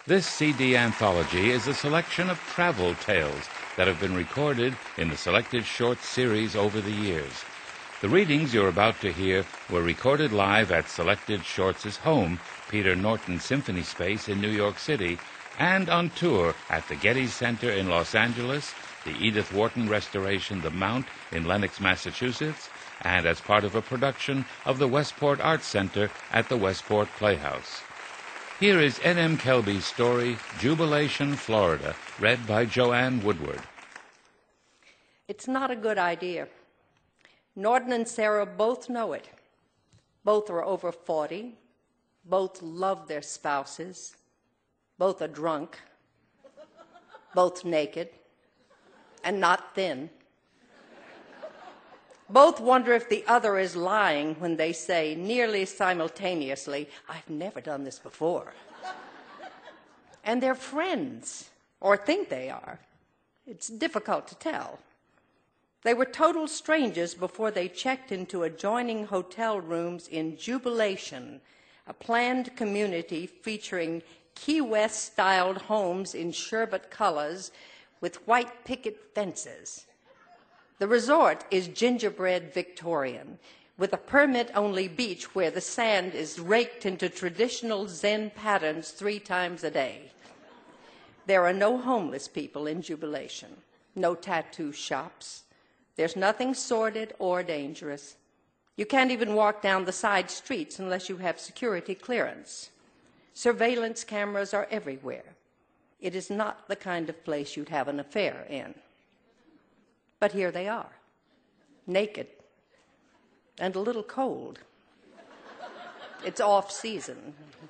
This CD anthology is a selection of travel tales that have been recorded in the Selected Shorts series over the years. The readings you're about to hear were recorded live at Selected Shorts' home, Peter Norton Symphony Space in New York City, and on tour at the Getty Center in Los Angeles, the Edith Wharton Restoration, The Mount in Lenox, Massachusetts, and as part of a production of the Westport Arts Center at the Westport Playhouse. Here is N.M. Kelby's story, Jubilation, Florida, read by Joanne Woodward. It's not a good idea. Norton and Sarah both know it. Both are over 40. Both love their spouses. Both are drunk. Both naked. And not thin. Both wonder if the other is lying when they say nearly simultaneously, "I've never done this before." And they're friends, or think they are. It's difficult to tell. They were total strangers before they checked into adjoining hotel rooms in Jubilation, a planned community featuring Key West-styled homes in sherbet colors with white picket fences. The resort is gingerbread Victorian, with a permit-only beach where the sand is raked into traditional Zen patterns 3 times a day. There are no homeless people in Jubilation, no tattoo shops. There's nothing sordid or dangerous. You can't even walk down the side streets unless you have security clearance. Surveillance cameras are everywhere. It is not the kind of place you'd have an affair in. But here they are, naked and a little cold. It's off-season.